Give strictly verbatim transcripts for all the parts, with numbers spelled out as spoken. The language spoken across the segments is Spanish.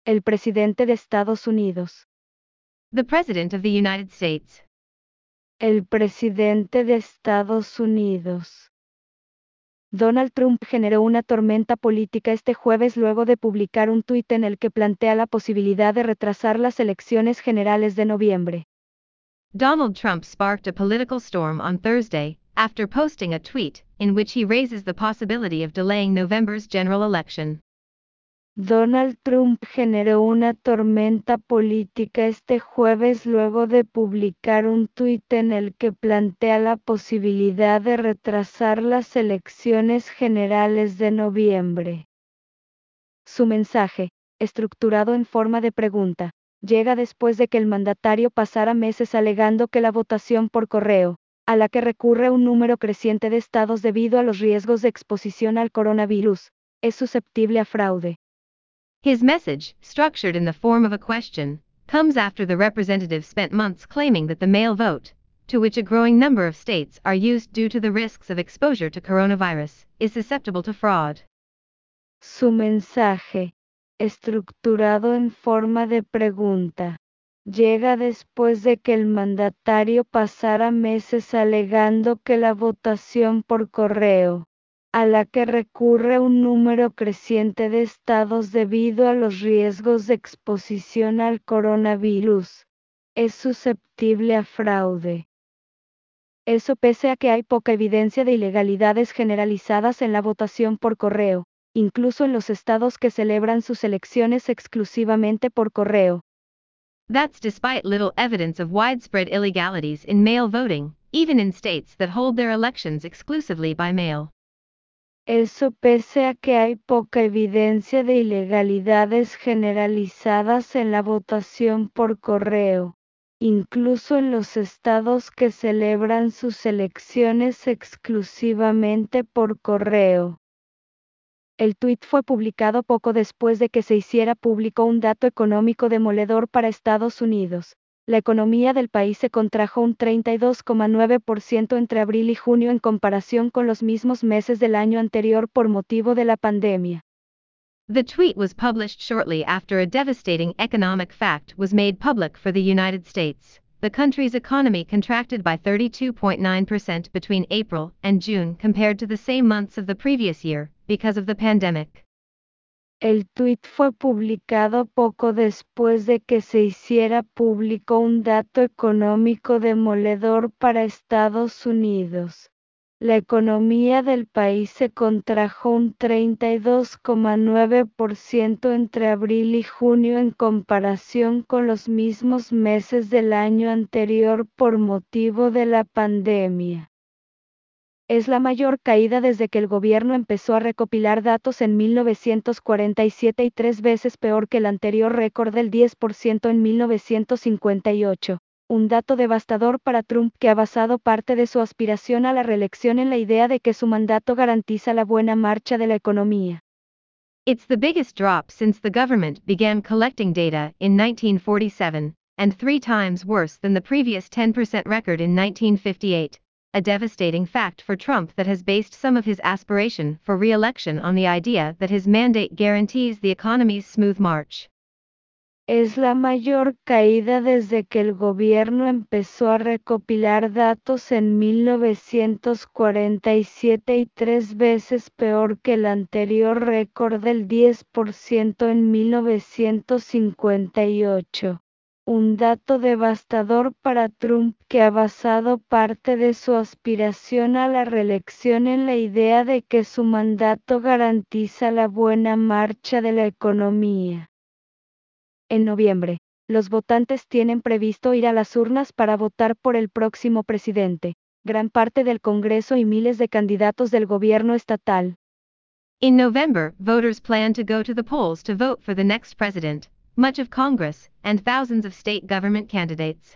El presidente de Estados Unidos. The President of the United States. El presidente de Estados Unidos. Donald Trump generó una tormenta política este jueves luego de publicar un tuit en el que plantea la posibilidad de retrasar las elecciones generales de noviembre. Donald Trump sparked a political storm on Thursday, after posting a tweet in which he raises the possibility of delaying November's general election. Donald Trump generó una tormenta política este jueves luego de publicar un tuit en el que plantea la posibilidad de retrasar las elecciones generales de noviembre. Su mensaje, estructurado en forma de pregunta, llega después de que el mandatario pasara meses alegando que la votación por correo, a la que recurre un número creciente de estados debido a los riesgos de exposición al coronavirus, es susceptible a fraude. His message, structured in the form of a question, comes after the representative spent months claiming that the mail vote, to which a growing number of states are used due to the risks of exposure to coronavirus, is susceptible to fraud. Su mensaje, estructurado en forma de pregunta, llega después de que el mandatario pasara meses alegando que la votación por correo, a la que recurre un número creciente de estados debido a los riesgos de exposición al coronavirus, es susceptible a fraude. Eso pese a que hay poca evidencia de ilegalidades generalizadas en la votación por correo, incluso en los estados que celebran sus elecciones exclusivamente por correo. That's despite little evidence of widespread illegalities in mail voting, even in states that hold their elections exclusively by mail. Eso pese a que hay poca evidencia de ilegalidades generalizadas en la votación por correo, incluso en los estados que celebran sus elecciones exclusivamente por correo. El tuit fue publicado poco después de que se hiciera público un dato económico demoledor para Estados Unidos. La economía del país se contrajo un treinta y dos coma nueve por ciento entre abril y junio en comparación con los mismos meses del año anterior por motivo de la pandemia. The tweet was published shortly after a devastating economic fact was made public for the United States. The country's economy contracted by thirty-two point nine percent between April and June compared to the same months of the previous year, because of the pandemic. El tuit fue publicado poco después de que se hiciera público un dato económico demoledor para Estados Unidos. La economía del país se contrajo un treinta y dos coma nueve por ciento entre abril y junio en comparación con los mismos meses del año anterior por motivo de la pandemia. Es la mayor caída desde que el gobierno empezó a recopilar datos en mil novecientos cuarenta y siete y tres veces peor que el anterior récord del diez por ciento en mil novecientos cincuenta y ocho. Un dato devastador para Trump que ha basado parte de su aspiración a la reelección en la idea de que su mandato garantiza la buena marcha de la economía. It's the biggest drop since the government began collecting data in nineteen forty-seven, and three times worse than the previous ten percent record in nineteen fifty-eight, a devastating fact for Trump that has based some of his aspiration for re-election on the idea that his mandate guarantees the economy's smooth march. Es la mayor caída desde que el gobierno empezó a recopilar datos en mil novecientos cuarenta y siete y tres veces peor que el anterior récord del diez por ciento en mil novecientos cincuenta y ocho. Un dato devastador para Trump que ha basado parte de su aspiración a la reelección en la idea de que su mandato garantiza la buena marcha de la economía. En noviembre, los votantes tienen previsto ir a las urnas para votar por el próximo presidente, gran parte del Congreso y miles de candidatos del gobierno estatal. In November, voters plan to go to the polls to vote for the next president, much of Congress, and thousands of state government candidates.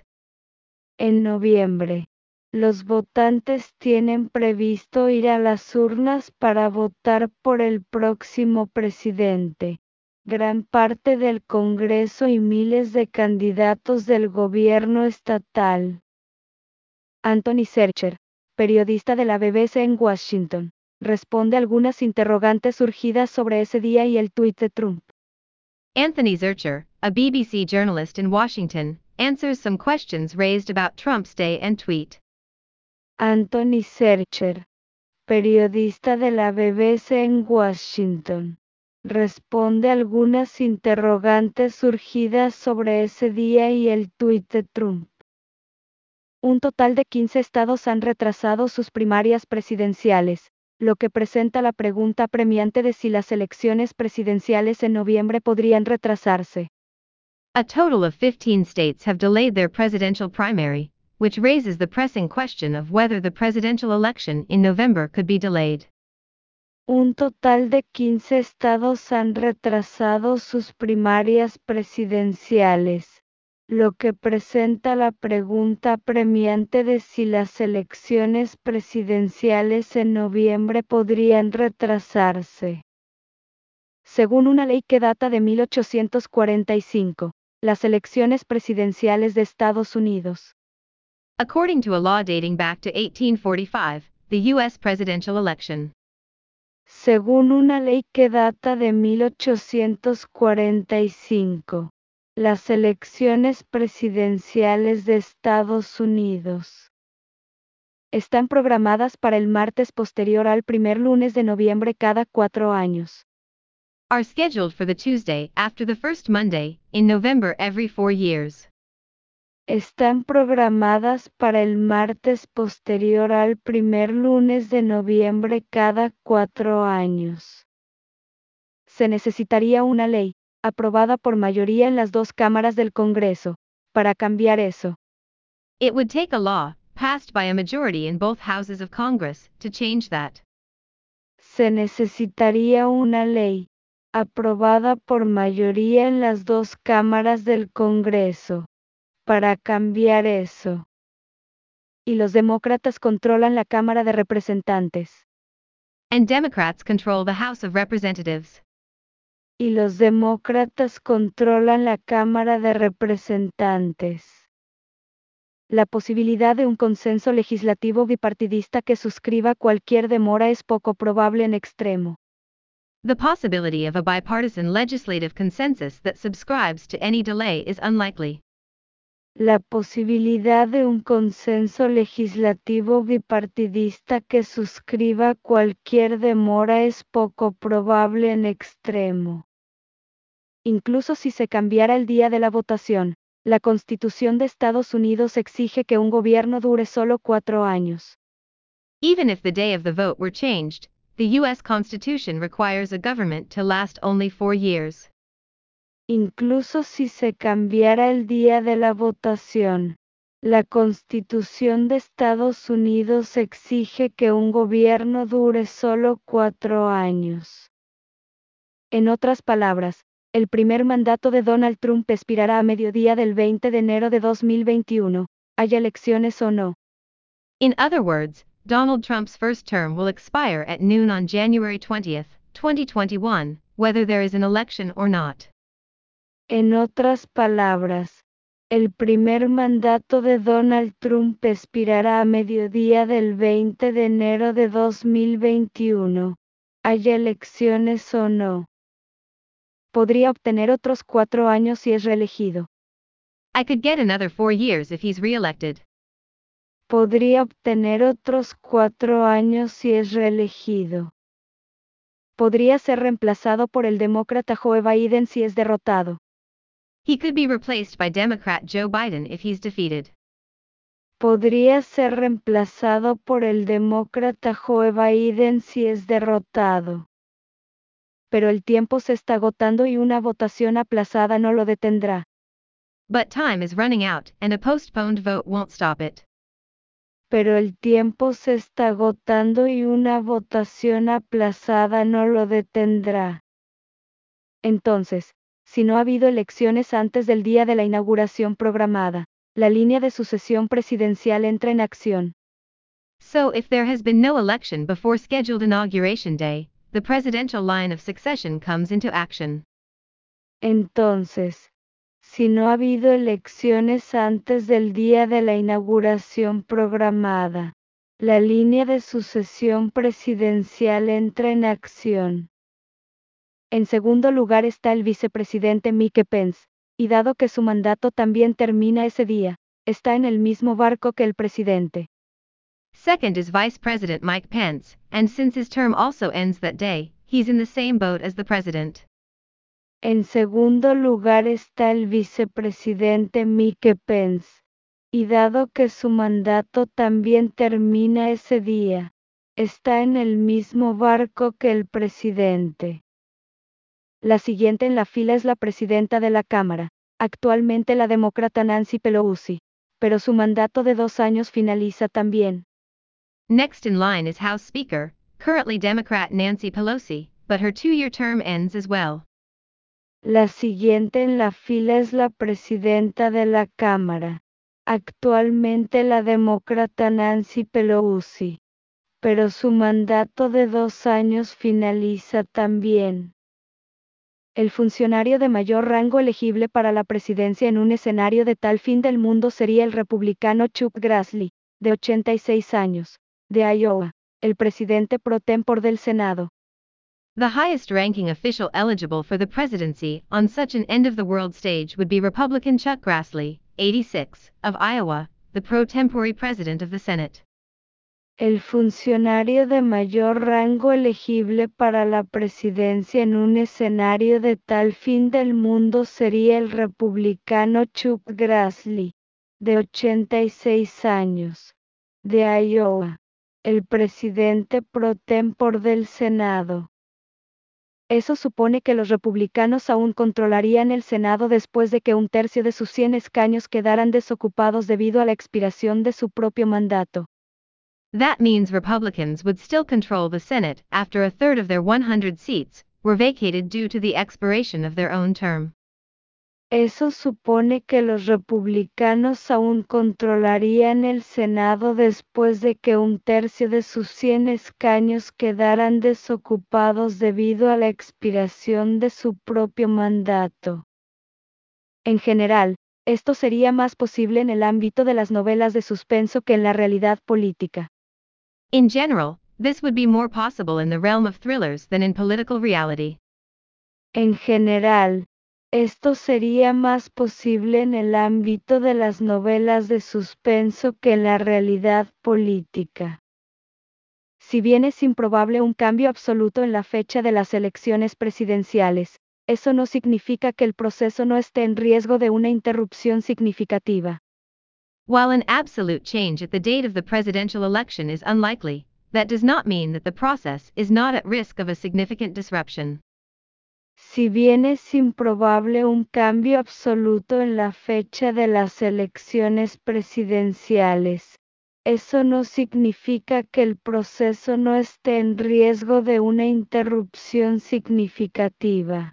En noviembre, los votantes tienen previsto ir a las urnas para votar por el próximo presidente, gran parte del Congreso y miles de candidatos del gobierno estatal. Anthony Searcher, periodista de la B B C en Washington, responde algunas interrogantes surgidas sobre ese día y el tuit de Trump. Anthony Zurcher, a B B C journalist in Washington, answers some questions raised about Trump's day and tweet. Anthony Zurcher, periodista de la B B C en Washington, responde algunas interrogantes surgidas sobre ese día y el tuit de Trump. Un total de quince estados han retrasado sus primarias presidenciales, lo que presenta la pregunta apremiante de si las elecciones presidenciales en noviembre podrían retrasarse. A total of fifteen states have delayed their presidential primary, which raises the pressing question of whether the presidential election in November could be delayed. Un total de quince estados han retrasado sus primarias presidenciales, lo que presenta la pregunta apremiante de si las elecciones presidenciales en noviembre podrían retrasarse. Según una ley que data de mil ochocientos cuarenta y cinco, las elecciones presidenciales de Estados Unidos. According to a law dating back to eighteen forty-five, the U S presidential election. Según una ley que data de mil ochocientos cuarenta y cinco, las elecciones presidenciales de Estados Unidos están programadas para el martes posterior al primer lunes de noviembre cada cuatro años. Are scheduled for the Tuesday after the first Monday in November every four years. Están programadas para el martes posterior al primer lunes de noviembre cada cuatro años. Se necesitaría una ley, aprobada por mayoría en las dos cámaras del Congreso, para cambiar eso. It would take a law, passed by a majority in both houses of Congress, to change that. Se necesitaría una ley, aprobada por mayoría en las dos cámaras del Congreso, para cambiar eso. Y los demócratas controlan la Cámara de Representantes. And Democrats control the House of Representatives. Y los demócratas controlan la Cámara de Representantes. La posibilidad de un consenso legislativo bipartidista que suscriba cualquier demora es poco probable en extremo. The possibility of a bipartisan legislative consensus that subscribes to any delay is unlikely. La posibilidad de un consenso legislativo bipartidista que suscriba cualquier demora es poco probable en extremo. Incluso si se cambiara el día de la votación, la Constitución de Estados Unidos exige que un gobierno dure solo cuatro años. Even if the day of the vote were changed, the U S Constitution requires a government to last only four years. Incluso si se cambiara el día de la votación, la Constitución de Estados Unidos exige que un gobierno dure solo cuatro años. En otras palabras, el primer mandato de Donald Trump expirará a mediodía del veinte de enero de dos mil veintiuno, haya elecciones o no. In other words, Donald Trump's first term will expire at noon on January twentieth, twenty twenty-one, whether there is an election or not. En otras palabras, el primer mandato de Donald Trump expirará a mediodía del veinte de enero de dos mil veintiuno, haya elecciones o no. Podría obtener otros cuatro años si es reelegido. I could get another four years if he's reelected. Podría obtener otros cuatro años si es reelegido. Podría ser reemplazado por el demócrata Joe Biden si es derrotado. He could be replaced by Democrat Joe Biden if he's defeated. Podría ser reemplazado por el demócrata Joe Biden si es derrotado. Pero el tiempo se está agotando y una votación aplazada no lo detendrá. But time is running out and a postponed vote won't stop it. Pero el tiempo se está agotando y una votación aplazada no lo detendrá. Entonces, si no ha habido elecciones antes del día de la inauguración programada, la línea de sucesión presidencial entra en acción. So if there has been no election before scheduled inauguration day, the presidential line of succession comes into action. Entonces, si no ha habido elecciones antes del día de la inauguración programada, la línea de sucesión presidencial entra en acción. En segundo lugar está el vicepresidente Mike Pence, y dado que su mandato también termina ese día, está en el mismo barco que el presidente. Second is Vice President Mike Pence, and since his term also ends that day, he's in the same boat as the president. En segundo lugar está el vicepresidente Mike Pence, y dado que su mandato también termina ese día, está en el mismo barco que el presidente. La siguiente en la fila es la presidenta de la Cámara, actualmente la demócrata Nancy Pelosi, pero su mandato de dos años finaliza también. Next in line is House Speaker, currently Democrat Nancy Pelosi, but her two-year term ends as well. La siguiente en la fila es la presidenta de la Cámara, actualmente la demócrata Nancy Pelosi, pero su mandato de dos años finaliza también. El funcionario de mayor rango elegible para la presidencia en un escenario de tal fin del mundo sería el republicano Chuck Grassley, de ochenta y seis años, de Iowa, el presidente pro tempore del Senado. The highest ranking official eligible for the presidency on such an end-of-the-world stage would be Republican Chuck Grassley, eighty-six, of Iowa, the pro tempore president of the Senate. El funcionario de mayor rango elegible para la presidencia en un escenario de tal fin del mundo sería el republicano Chuck Grassley, de ochenta y seis años, de Iowa, el presidente pro tempore del Senado. Eso supone que los republicanos aún controlarían el Senado después de que un tercio de sus cien escaños quedaran desocupados debido a la expiración de su propio mandato. That means Republicans would still control the Senate after a third of their one hundred seats were vacated due to the expiration of their own term. Eso supone que los republicanos aún controlarían el Senado después de que un tercio de sus cien escaños quedaran desocupados debido a la expiración de su propio mandato. En general, esto sería más posible en el ámbito de las novelas de suspenso que en la realidad política. In general, this would be more possible in the realm of thrillers than in political reality. En general, esto sería más posible en el ámbito de las novelas de suspenso que en la realidad política. Si bien es improbable un cambio absoluto en la fecha de las elecciones presidenciales, eso no significa que el proceso no esté en riesgo de una interrupción significativa. While an absolute change at the date of the presidential election is unlikely, that does not mean that the process is not at risk of a significant disruption. Si bien es improbable un cambio absoluto en la fecha de las elecciones presidenciales, eso no significa que el proceso no esté en riesgo de una interrupción significativa.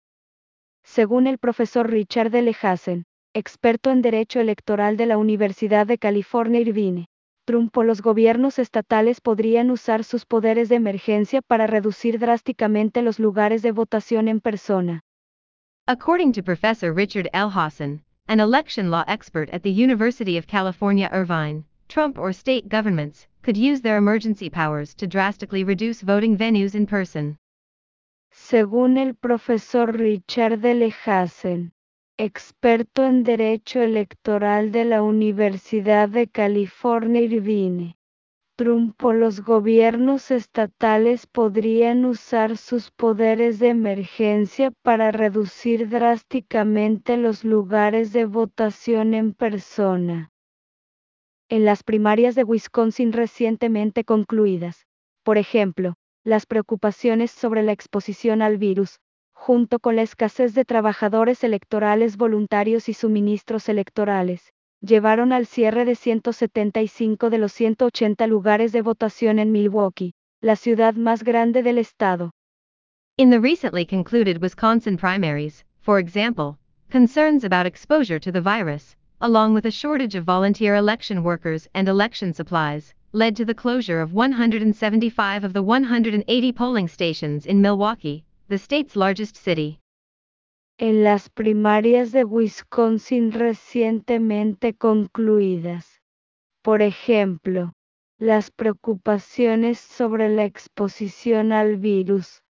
Según el profesor Richard L. Hasen, experto en Derecho Electoral de la Universidad de California Irvine, Trump o los gobiernos estatales podrían usar sus poderes de emergencia para reducir drásticamente los lugares de votación en persona. According to Professor Richard L. Hasen, an election law expert at the University of California Irvine, Trump or state governments could use their emergency powers to drastically reduce voting venues in person. Según el profesor Richard L. Hasen, experto en Derecho Electoral de la Universidad de California Irvine, Trump o los gobiernos estatales podrían usar sus poderes de emergencia para reducir drásticamente los lugares de votación en persona. En las primarias de Wisconsin recientemente concluidas, por ejemplo, las preocupaciones sobre la exposición al virus, junto con la escasez de trabajadores electorales voluntarios y suministros electorales, llevaron al cierre de ciento setenta y cinco de los ciento ochenta lugares de votación en Milwaukee, la ciudad más grande del estado. In the recently concluded Wisconsin primaries, for example, concerns about exposure to the virus, along with a shortage of volunteer election workers and election supplies, led to the closure of one hundred seventy-five of the one hundred eighty polling stations in Milwaukee, the state's largest city. En las primarias de Wisconsin recientemente concluidas, por ejemplo, las preocupaciones sobre la exposición al virus,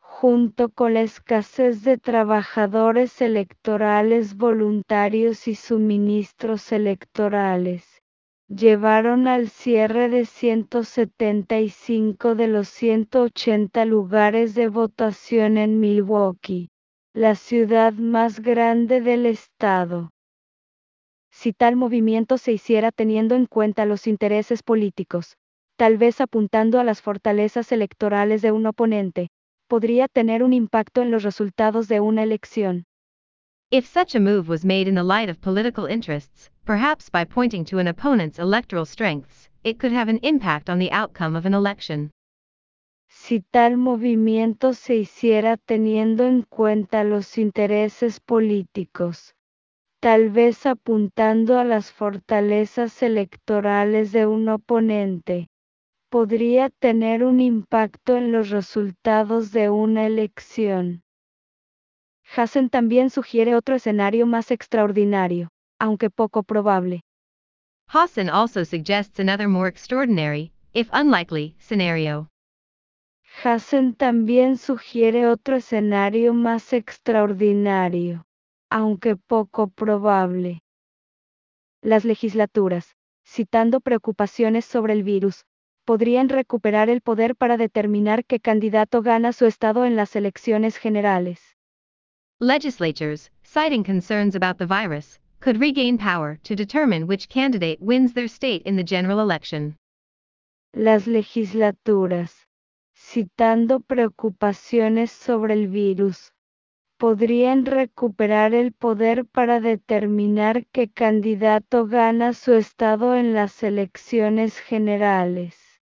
junto con la escasez de trabajadores electorales voluntarios y suministros electorales, llevaron al cierre de ciento setenta y cinco de los ciento ochenta lugares de votación en Milwaukee, la ciudad más grande del estado. Si tal movimiento se hiciera teniendo en cuenta los intereses políticos, tal vez apuntando a las fortalezas electorales de un oponente, podría tener un impacto en los resultados de una elección. If such a move was made in the light of political interests, perhaps by pointing to an opponent's electoral strengths, it could have an impact on the outcome of an election. Si tal movimiento se hiciera teniendo en cuenta los intereses políticos, tal vez apuntando a las fortalezas electorales de un oponente, podría tener un impacto en los resultados de una elección. Hassen también sugiere otro escenario más extraordinario, aunque poco probable. Hassen also suggests another more extraordinary, if unlikely, scenario. Hassen también sugiere otro escenario más extraordinario, aunque poco probable. Las legislaturas, citando preocupaciones sobre el virus, podrían recuperar el poder para determinar qué candidato gana su estado en las elecciones generales. Legislatures, citing concerns about the virus, could regain power to determine which candidate wins their state in the general election. Las legislaturas, citando preocupaciones sobre el virus, podrían recuperar el poder para determinar qué candidato gana su estado en las elecciones generales.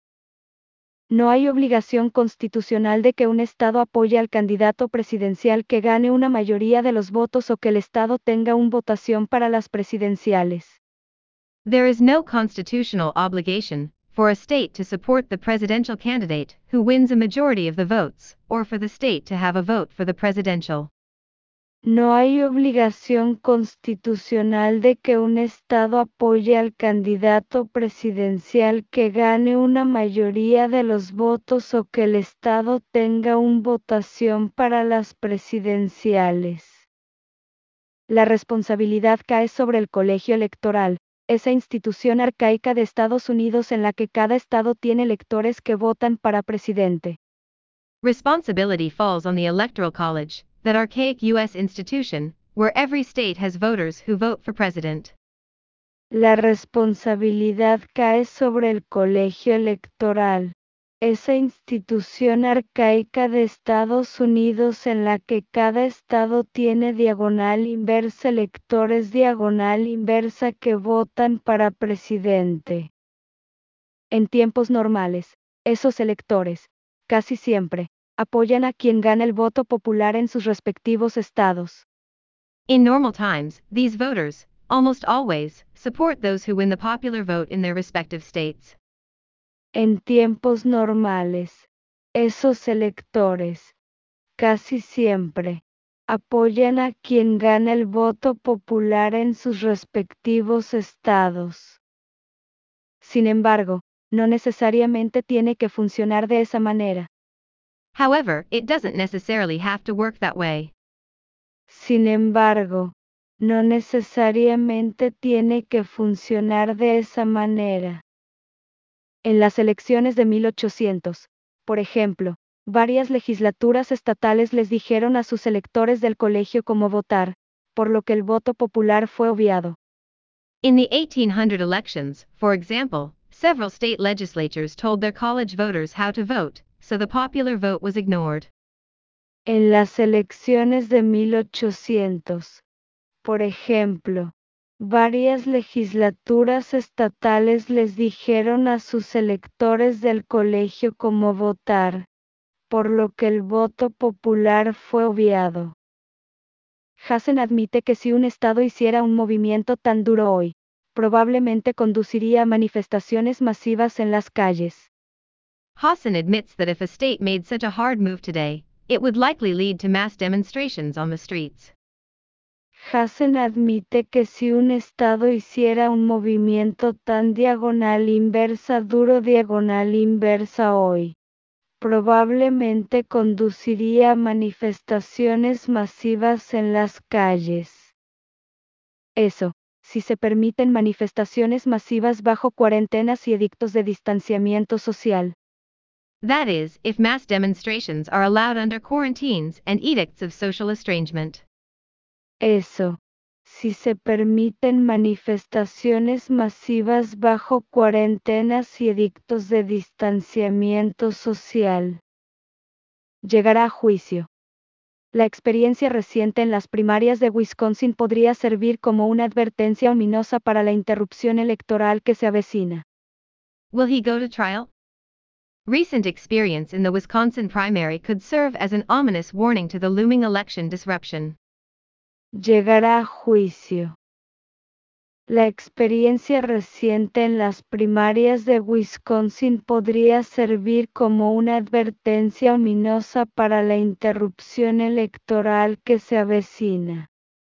No hay obligación constitucional de que un estado apoye al candidato presidencial que gane una mayoría de los votos o que el estado tenga una votación para las presidenciales. There is no constitutional obligation for a state to support the presidential candidate who wins a majority of the votes, or for the state to have a vote for the presidential. No hay obligación constitucional de que un estado apoye al candidato presidencial que gane una mayoría de los votos o que el estado tenga una votación para las presidenciales. La responsabilidad cae sobre el colegio electoral, esa institución arcaica de Estados Unidos en la que cada estado tiene electores que votan para presidente. Responsibility falls on the Electoral College, that archaic U S institution, where every state has voters who vote for president. La responsabilidad cae sobre el colegio electoral, esa institución arcaica de Estados Unidos en la que cada estado tiene diagonal inversa electores diagonal inversa que votan para presidente. En tiempos normales, esos electores, casi siempre, apoyan a quien gana el voto popular en sus respectivos estados. In normal times, these voters, almost always, support those who win the popular vote in their respective states. En tiempos normales, esos electores, casi siempre, apoyan a quien gana el voto popular en sus respectivos estados. Sin embargo, no necesariamente tiene que funcionar de esa manera. However, it doesn't necessarily have to work that way. Sin embargo, no necesariamente tiene que funcionar de esa manera. En las elecciones de mil ochocientos, por ejemplo, varias legislaturas estatales les dijeron a sus electores del colegio cómo votar, por lo que el voto popular fue obviado. In the eighteen hundred elections, for example, several state legislatures told their college voters how to vote, so the popular vote was ignored. En las elecciones de mil ochocientos, por ejemplo, varias legislaturas estatales les dijeron a sus electores del colegio cómo votar, por lo que el voto popular fue obviado. Hassen admite que si un estado hiciera un movimiento tan duro hoy, probablemente conduciría a manifestaciones masivas en las calles. Hassen admits that if a state made such a hard move today, it would likely lead to mass demonstrations on the streets. Hassen admite que si un estado hiciera un movimiento tan diagonal inversa duro diagonal inversa hoy, probablemente conduciría a manifestaciones masivas en las calles. Eso, si se permiten manifestaciones masivas bajo cuarentenas y edictos de distanciamiento social. That is, if mass demonstrations are allowed under quarantines and edicts of social estrangement. Eso, si se permiten manifestaciones masivas bajo cuarentenas y edictos de distanciamiento social. Llegará a juicio. La experiencia reciente en las primarias de Wisconsin podría servir como una advertencia ominosa para la interrupción electoral que se avecina. Will he go to trial? Recent experience in the Wisconsin primary could serve as an ominous warning to the looming election disruption. Llegará a juicio. La experiencia reciente en las primarias de Wisconsin podría servir como una advertencia ominosa para la interrupción electoral que se avecina.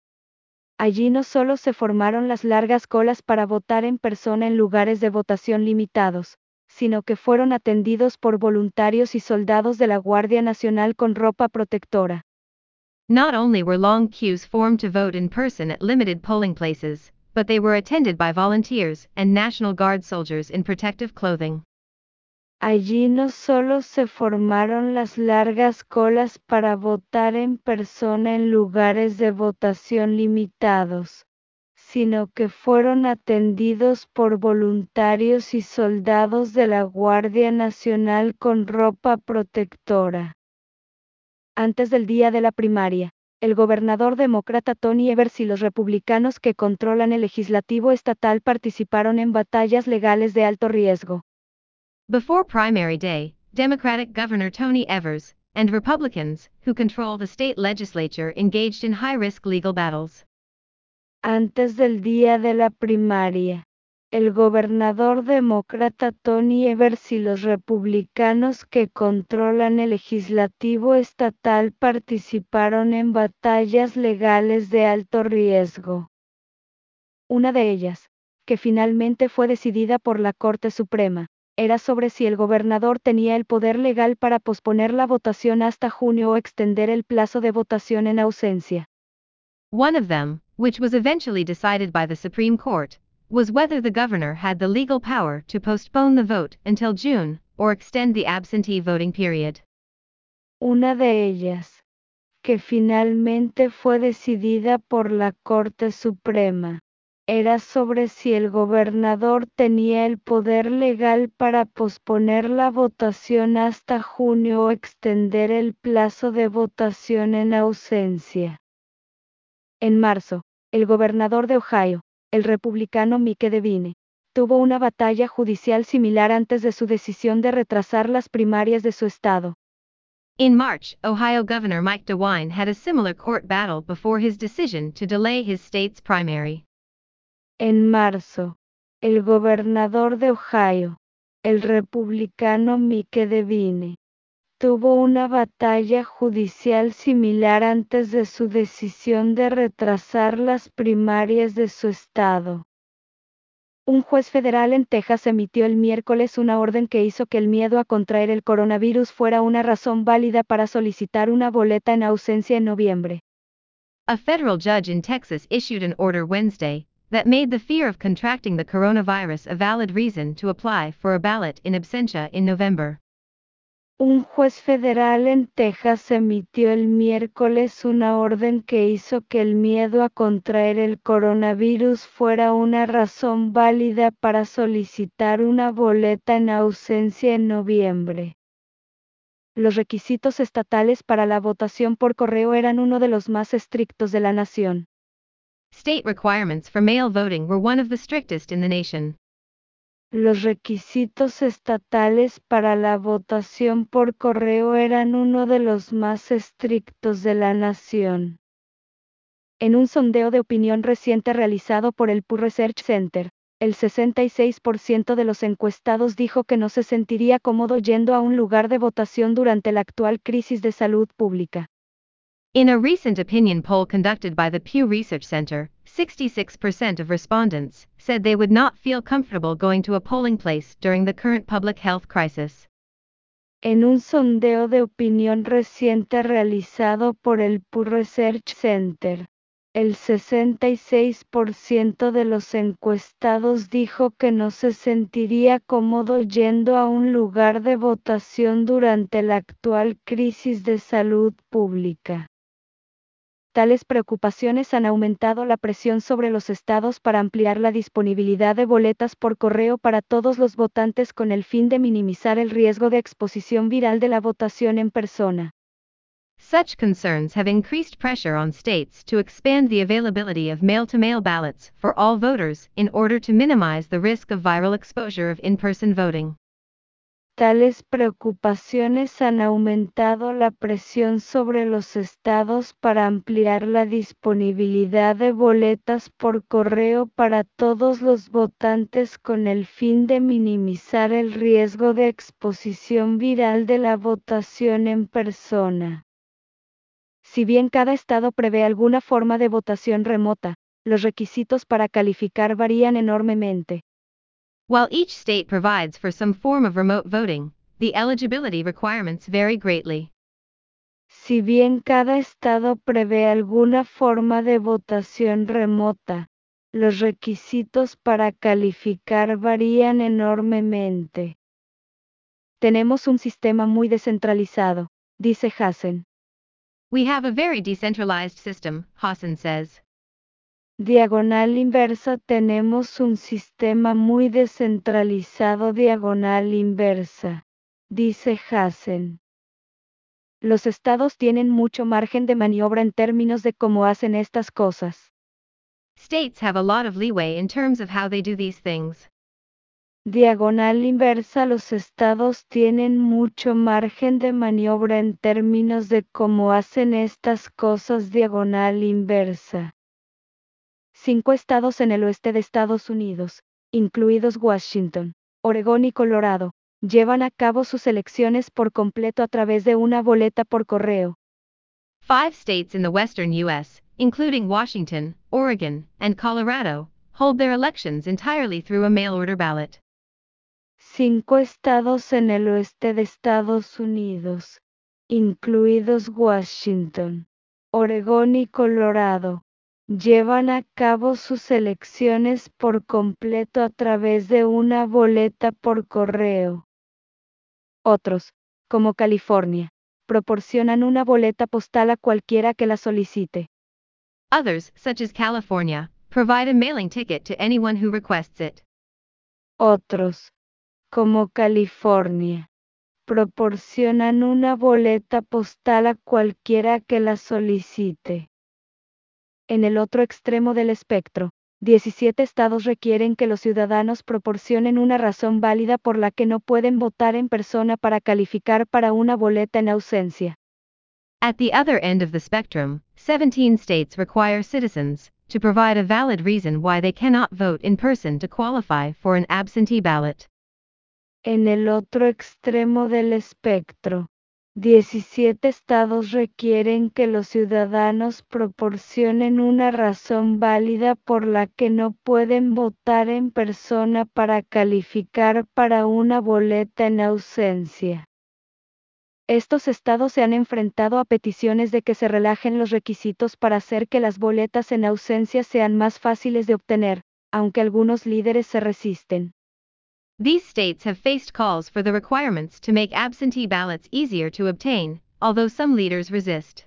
Allí no solo se formaron las largas colas para votar en persona en lugares de votación limitados, sino que fueron atendidos por voluntarios y soldados de la Guardia Nacional con ropa protectora. Not only were long queues formed to vote in person at limited polling places, but they were attended by volunteers and National Guard soldiers in protective clothing. Allí no solo se formaron las largas colas para votar en persona en lugares de votación limitados, sino que fueron atendidos por voluntarios y soldados de la Guardia Nacional con ropa protectora. Antes del día de la primaria, el gobernador demócrata Tony Evers y los republicanos que controlan el legislativo estatal participaron en batallas legales de alto riesgo. Before primary day, Democratic Governor Tony Evers and Republicans, who control the state legislature, engaged in high-risk legal battles. Antes del día de la primaria, el gobernador demócrata Tony Evers y los republicanos que controlan el legislativo estatal participaron en batallas legales de alto riesgo. Una de ellas, que finalmente fue decidida por la Corte Suprema, era sobre si el gobernador tenía el poder legal para posponer la votación hasta junio o extender el plazo de votación en ausencia. One of them, which was eventually decided by the Supreme Court, was whether the governor had the legal power to postpone the vote until June, or extend the absentee voting period. Una de ellas, que finalmente fue decidida por la Corte Suprema, era sobre si el gobernador tenía el poder legal para posponer la votación hasta junio o extender el plazo de votación en ausencia. En marzo, el gobernador de Ohio, el republicano Mike DeWine, tuvo una batalla judicial similar antes de su decisión de retrasar las primarias de su estado. In March, Ohio Governor Mike DeWine had a similar court battle before his decision to delay his state's primary. En marzo, el gobernador de Ohio, el republicano Mike DeWine, tuvo una batalla judicial similar antes de su decisión de retrasar las primarias de su estado. Un juez federal en Texas emitió el miércoles una orden que hizo que el miedo a contraer el coronavirus fuera una razón válida para solicitar una boleta en ausencia en noviembre. A federal judge in Texas issued an order Wednesday that made the fear of contracting the coronavirus a valid reason to apply for a ballot in absentia in November. Un juez federal en Texas emitió el miércoles una orden que hizo que el miedo a contraer el coronavirus fuera una razón válida para solicitar una boleta en ausencia en noviembre. Los requisitos estatales para la votación por correo eran uno de los más estrictos de la nación. State requirements for mail voting were one of the strictest in the nation. Los requisitos estatales para la votación por correo eran uno de los más estrictos de la nación. En un sondeo de opinión reciente realizado por el Pew Research Center, el sesenta y seis por ciento de los encuestados dijo que no se sentiría cómodo yendo a un lugar de votación durante la actual crisis de salud pública. In a recent opinion poll conducted by the Pew Research Center, sixty-six percent of respondents said they would not feel comfortable going to a polling place during the current public health crisis. En un sondeo de opinión reciente realizado por el Pew Research Center, el sesenta y seis por ciento de los encuestados dijo que no se sentiría cómodo yendo a un lugar de votación durante la actual crisis de salud pública. Tales preocupaciones han aumentado la presión sobre los estados para ampliar la disponibilidad de boletas por correo para todos los votantes con el fin de minimizar el riesgo de exposición viral de la votación en persona. Such concerns have increased pressure on states to expand the availability of mail-to-mail ballots for all voters in order to minimize the risk of viral exposure of in-person voting. Tales preocupaciones han aumentado la presión sobre los estados para ampliar la disponibilidad de boletas por correo para todos los votantes con el fin de minimizar el riesgo de exposición viral de la votación en persona. Si bien cada estado prevé alguna forma de votación remota, los requisitos para calificar varían enormemente. While each state provides for some form of remote voting, the eligibility requirements vary greatly. Si bien cada estado prevé alguna forma de votación remota, los requisitos para calificar varían enormemente. Tenemos un sistema muy descentralizado, dice Hassen. We have a very decentralized system, Hassan says. Diagonal inversa. Tenemos un sistema muy descentralizado. Diagonal inversa, dice Hassen. Los estados tienen mucho margen de maniobra en términos de cómo hacen estas cosas. States have a lot of leeway in terms of how they do these things. Diagonal inversa. Los estados tienen mucho margen de maniobra en términos de cómo hacen estas cosas. Diagonal inversa. Cinco estados en el oeste de Estados Unidos, incluidos Washington, Oregón y Colorado, llevan a cabo sus elecciones por completo a través de una boleta por correo. Five states in the western U S, including Washington, Oregon, and Colorado, hold their elections entirely through a mail-order ballot. Cinco estados en el oeste de Estados Unidos, incluidos Washington, Oregón y Colorado, llevan a cabo sus elecciones por completo a través de una boleta por correo. Otros, como California, proporcionan una boleta postal a cualquiera que la solicite. Others, such as California, provide a mailing ticket to anyone who requests it. Otros, como California, proporcionan una boleta postal a cualquiera que la solicite. En el otro extremo del espectro, diecisiete estados requieren que los ciudadanos proporcionen una razón válida por la que no pueden votar en persona para calificar para una boleta en ausencia. At the other end of the spectrum, seventeen states require citizens to provide a valid reason why they cannot vote in person to qualify for an absentee ballot. En el otro extremo del espectro, diecisiete estados requieren que los ciudadanos proporcionen una razón válida por la que no pueden votar en persona para calificar para una boleta en ausencia. Estos estados se han enfrentado a peticiones de que se relajen los requisitos para hacer que las boletas en ausencia sean más fáciles de obtener, aunque algunos líderes se resisten. These states have faced calls for the requirements to make absentee ballots easier to obtain, although some leaders resist.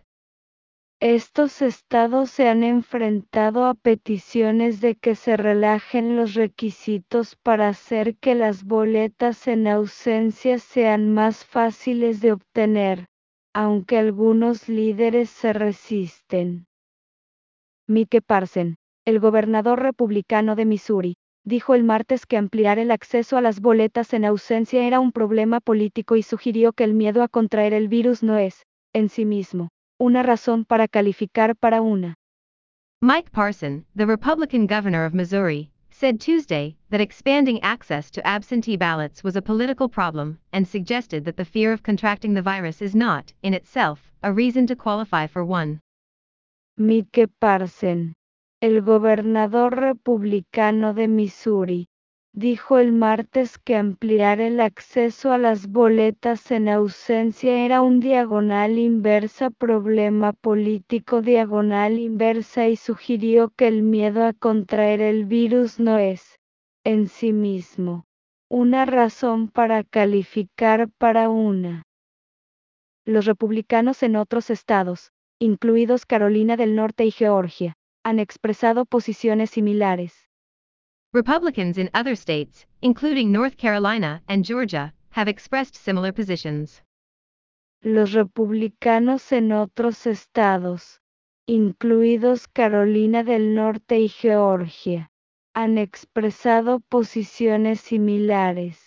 Estos estados se han enfrentado a peticiones de que se relajen los requisitos para hacer que las boletas en ausencia sean más fáciles de obtener, aunque algunos líderes se resisten. Mike Parson, el gobernador republicano de Missouri, dijo el martes que ampliar el acceso a las boletas en ausencia era un problema político y sugirió que el miedo a contraer el virus no es, en sí mismo, una razón para calificar para una. Mike Parson, the Republican governor of Missouri, said Tuesday that expanding access to absentee ballots was a political problem and suggested that the fear of contracting the virus is not, in itself, a reason to qualify for one. Mike Parson, el gobernador republicano de Missouri, dijo el martes que ampliar el acceso a las boletas en ausencia era un diagonal inversa problema político diagonal inversa y sugirió que el miedo a contraer el virus no es, en sí mismo, una razón para calificar para una. Los republicanos en otros estados, incluidos Carolina del Norte y Georgia, han expresado posiciones similares. Republicans in other states, including North Carolina and Georgia, have expressed similar positions. Los republicanos en otros estados, incluidos Carolina del Norte y Georgia, han expresado posiciones similares.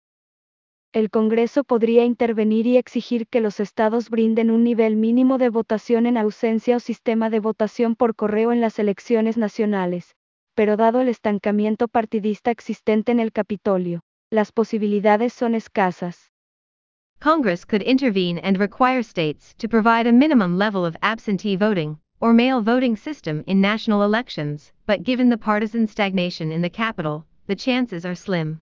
El Congreso podría intervenir y exigir que los estados brinden un nivel mínimo de votación en ausencia o sistema de votación por correo en las elecciones nacionales, pero dado el estancamiento partidista existente en el Capitolio, las posibilidades son escasas. Congress could intervene and require states to provide a minimum level of absentee voting, or mail voting system in national elections, but given the partisan stagnation in the Capitol, the chances are slim.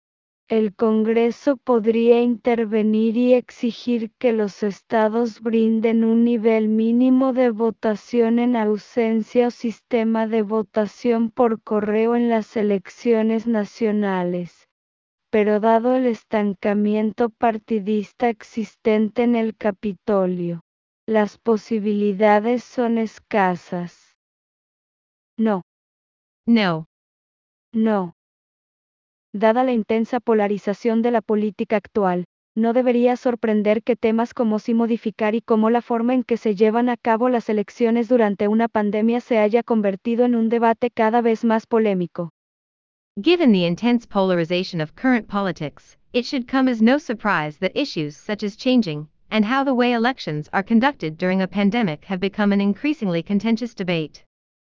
El Congreso podría intervenir y exigir que los estados brinden un nivel mínimo de votación en ausencia o sistema de votación por correo en las elecciones nacionales, pero dado el estancamiento partidista existente en el Capitolio, las posibilidades son escasas. No. No. No. Dada la intensa polarización de la política actual, no debería sorprender que temas como si modificar y cómo la forma en que se llevan a cabo las elecciones durante una pandemia se haya convertido en un debate cada vez más polémico. Given the intense polarization of current politics, it should come as no surprise that issues such as changing and how the way elections are conducted during a pandemic have become an increasingly contentious debate.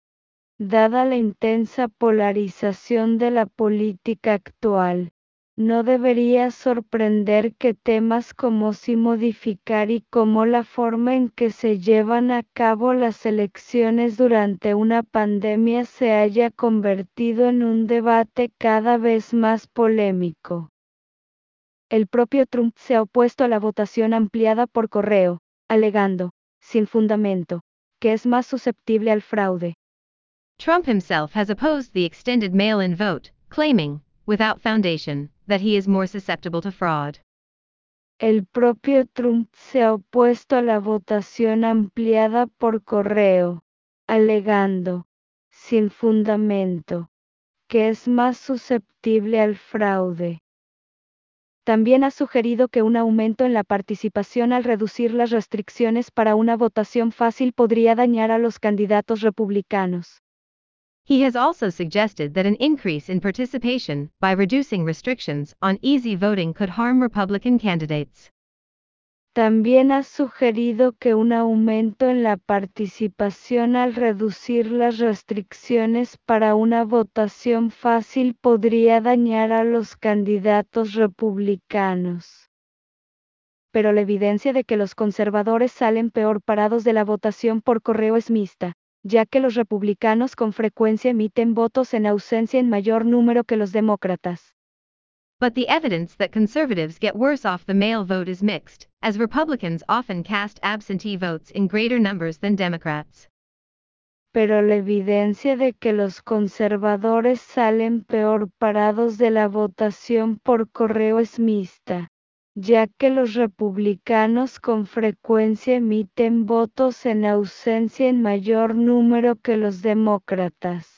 Dada la intensa polarización de la política actual, no debería sorprender que temas como si modificar y cómo la forma en que se llevan a cabo las elecciones durante una pandemia se haya convertido en un debate cada vez más polémico. El propio Trump se ha opuesto a la votación ampliada por correo, alegando, sin fundamento, que es más susceptible al fraude. Trump himself has opposed the extended mail-in vote, claiming, without foundation, that he is more susceptible to fraud. El propio Trump se ha opuesto a la votación ampliada por correo, alegando, sin fundamento, que es más susceptible al fraude. También ha sugerido que un aumento en la participación al reducir las restricciones para una votación fácil podría dañar a los candidatos republicanos. He has also suggested that an increase in participation by reducing restrictions on easy voting could harm Republican candidates. También ha sugerido que un aumento en la participación al reducir las restricciones para una votación fácil podría dañar a los candidatos republicanos. Pero la evidencia de que los conservadores salen peor parados de la votación por correo es mixta, ya que los republicanos con frecuencia emiten votos en ausencia en mayor número que los demócratas. But the evidence that conservatives get worse off the mail vote is mixed, as Republicans often cast absentee votes in greater numbers than Democrats. Pero la evidencia de que los conservadores salen peor parados de la votación por correo es mixta, ya que los republicanos con frecuencia emiten votos en ausencia en mayor número que los demócratas.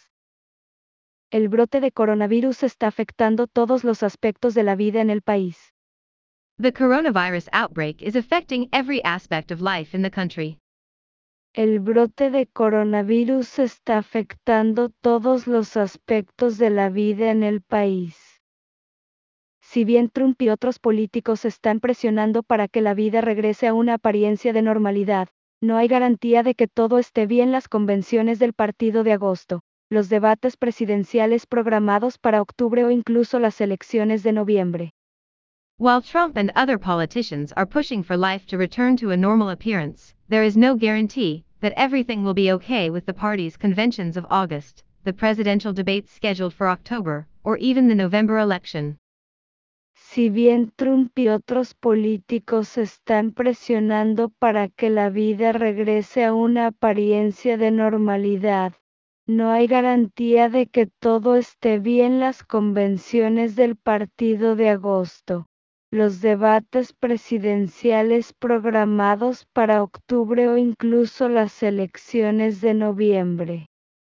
El brote de coronavirus está afectando todos los aspectos de la vida en el país. The coronavirus outbreak is affecting every aspect of life in the country. El brote de coronavirus está afectando todos los aspectos de la vida en el país. Si bien Trump y otros políticos están presionando para que la vida regrese a una apariencia de normalidad, no hay garantía de que todo esté bien. Las convenciones del partido de agosto, los debates presidenciales programados para octubre o incluso las elecciones de noviembre. While Trump and other politicians are pushing for life to return to a normal appearance, there is no guarantee that everything will be okay with the party's conventions of August, the presidential debates scheduled for October, or even the November election. Si bien Trump y otros políticos están presionando para que la vida regrese a una apariencia de normalidad, no hay garantía de que todo esté bien. Las convenciones del partido de agosto, los debates presidenciales programados para octubre o incluso las elecciones de noviembre.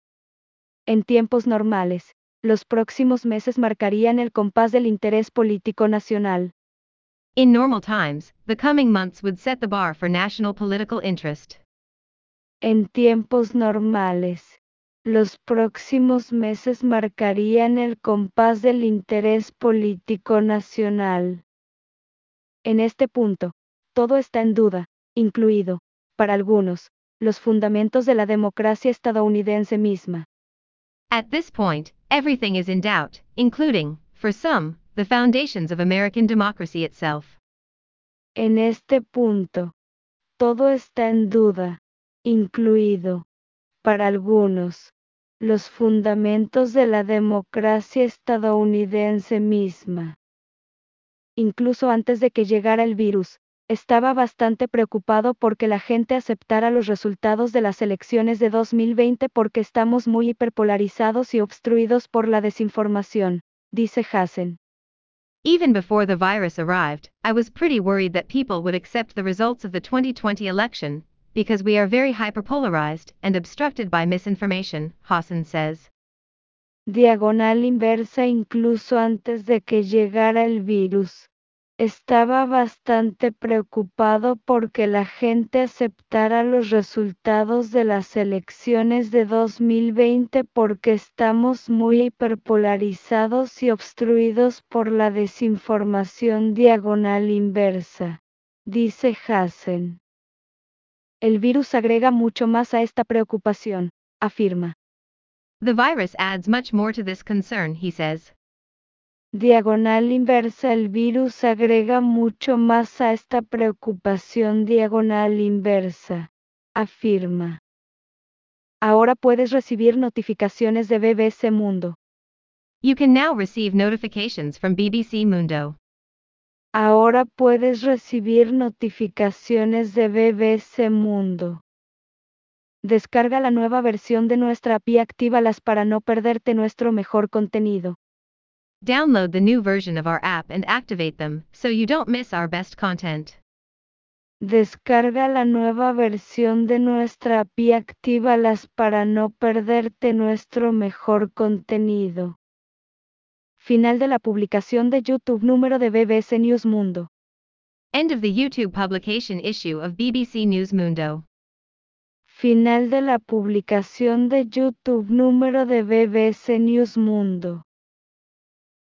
En tiempos normales, los próximos meses marcarían el compás del interés político nacional. In normal times, the coming months would set the bar for national political interest. En tiempos normales, los próximos meses marcarían el compás del interés político nacional. En este punto, todo está en duda, incluido, para algunos, los fundamentos de la democracia estadounidense misma. At this point, everything is in doubt, including, for some, the foundations of American democracy itself. En este punto, todo está en duda, incluido, para algunos, los fundamentos de la democracia estadounidense misma. Incluso antes de que llegara el virus, estaba bastante preocupado porque la gente aceptara los resultados de las elecciones de dos mil veinte porque estamos muy hiperpolarizados y obstruidos por la desinformación, dice Hasen. Even before the virus arrived, I was pretty worried that people would accept the results of the twenty twenty election, because we are very hyperpolarized and obstructed by misinformation, Hasen says. Diagonal inversa. Incluso antes de que llegara el virus, estaba bastante preocupado porque la gente aceptara los resultados de las elecciones de dos mil veinte porque estamos muy hiperpolarizados y obstruidos por la desinformación. Diagonal inversa, dice Hasen. El virus agrega mucho más a esta preocupación, afirma. The virus adds much more to this concern, he says. Diagonal inversa. El virus agrega mucho más a esta preocupación. Diagonal inversa, afirma. Ahora puedes recibir notificaciones de B B C Mundo. You can now receive notifications from B B C Mundo. Ahora puedes recibir notificaciones de B B C Mundo. Descarga la nueva versión de nuestra app y actívalas para no perderte nuestro mejor contenido. Download the new version of our app and activate them, so you don't miss our best content. Descarga la nueva versión de nuestra app y actívalas para no perderte nuestro mejor contenido. Final de la publicación de YouTube número de B B C News Mundo. End of the YouTube publication issue of B B C News Mundo. Final de la publicación de YouTube número de B B C News Mundo.